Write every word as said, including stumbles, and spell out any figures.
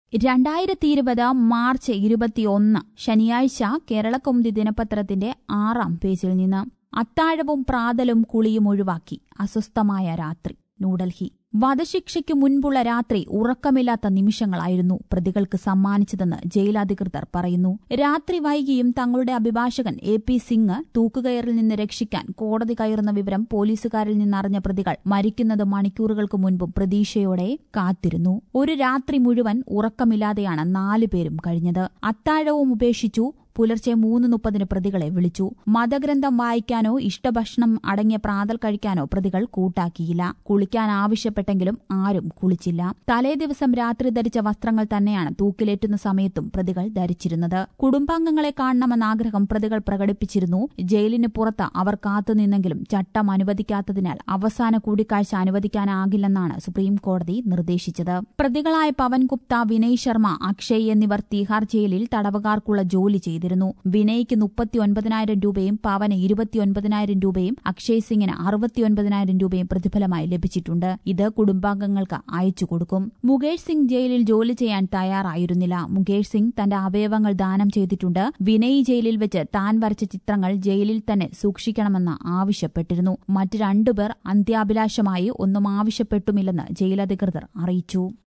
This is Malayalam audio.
രണ്ടായിരത്തി ഇരുപത് മാർച്ച് ഇരുപത്തിയൊന്ന് ശനിയാഴ്ച കേരളകൗമുദി ദിനപത്രത്തിന്റെ ആറാം പേജിൽ നിന്ന് അത്താഴവും പ്രാതലും കുളിയും ഒഴിവാക്കി അസ്വസ്ഥമായ രാത്രി. ന്യൂഡൽഹി. വധശിക്ഷയ്ക്ക് മുൻപുള്ള രാത്രി ഉറക്കമില്ലാത്ത നിമിഷങ്ങളായിരുന്നു പ്രതികൾക്ക് സമ്മാനിച്ചതെന്ന് ജയിലധികൃതർ പറയുന്നു. രാത്രി വൈകിയും തങ്ങളുടെ അഭിഭാഷകൻ എ പി സിംഗ് തൂക്കുകയറിൽ നിന്ന് രക്ഷിക്കാൻ കോടതി കയറുന്ന വിവരം പോലീസുകാരിൽ നിന്നറിഞ്ഞ പ്രതികൾ മരിക്കുന്നത് മണിക്കൂറുകൾക്ക് മുൻപും പ്രതീക്ഷയോടെ കാത്തിരുന്നു. ഒരു രാത്രി മുഴുവൻ ഉറക്കമില്ലാതെയാണ് നാലുപേരും കഴിഞ്ഞത്. അത്താഴവും ഉപേക്ഷിച്ചു. പുലർച്ചെ മൂന്ന് മുപ്പതിന് പ്രതികളെ വിളിച്ചു. മതഗ്രന്ഥം വായിക്കാനോ ഇഷ്ടഭക്ഷണം അടങ്ങിയ പ്രാതൽ കഴിക്കാനോ പ്രതികൾ കൂട്ടാക്കിയില്ല. കുളിക്കാൻ ആവശ്യപ്പെട്ടെങ്കിലും ആരും കുളിച്ചില്ല. തലേദിവസം രാത്രി ധരിച്ച വസ്ത്രങ്ങൾ തന്നെയാണ് തൂക്കിലേറ്റുന്ന സമയത്തും പ്രതികൾ ധരിച്ചിരുന്നത്. കുടുംബാംഗങ്ങളെ കാണണമെന്ന ആഗ്രഹം പ്രതികൾ പ്രകടിപ്പിച്ചിരുന്നു. ജയിലിന് പുറത്ത് അവർ കാത്തുനിന്നെങ്കിലും ചട്ടം അനുവദിക്കാത്തതിനാൽ അവസാന കൂടിക്കാഴ്ച അനുവദിക്കാനാകില്ലെന്നാണ് സുപ്രീം കോടതി നിർദ്ദേശിച്ചത്. പ്രതികളായ പവൻ ഗുപ്ത, വിനയ് ശർമ്മ, അക്ഷയ് എന്നിവർ തീഹാർ ജയിലിൽ തടവുകാർക്കുള്ള ജോലി ചെയ്തിരുന്നു. വിനയ്ക്ക് മുപ്പത്തിയൊൻപതിനായിരം രൂപയും പവന് ഇരുപത്തിയൊൻപതിനായിരം രൂപയും അക്ഷയ് സിംഗിന് അറുപത്തിയൊൻപതിനായിരം രൂപയും പ്രതിഫലമായി ലഭിച്ചിട്ടുണ്ട്. ഇത് കുടുംബാംഗങ്ങൾക്ക് അയച്ചുകൊടുക്കും. മുകേഷ് സിംഗ് ജയിലിൽ ജോലി ചെയ്യാൻ തയ്യാറായിരുന്നില്ല. മുകേഷ് സിംഗ് തന്റെ അവയവങ്ങൾ ദാനം ചെയ്തിട്ടുണ്ട്. വിനയ് ജയിലിൽ വെച്ച് താൻ വരച്ച ചിത്രങ്ങൾ ജയിലിൽ തന്നെ സൂക്ഷിക്കണമെന്ന് ആവശ്യപ്പെട്ടിരുന്നു. മറ്റ് രണ്ടുപേർ അന്ത്യാഭിലാഷമായി ഒന്നും ആവശ്യപ്പെട്ടുമില്ലെന്ന് ജയിലധികൃതർ അറിയിച്ചു.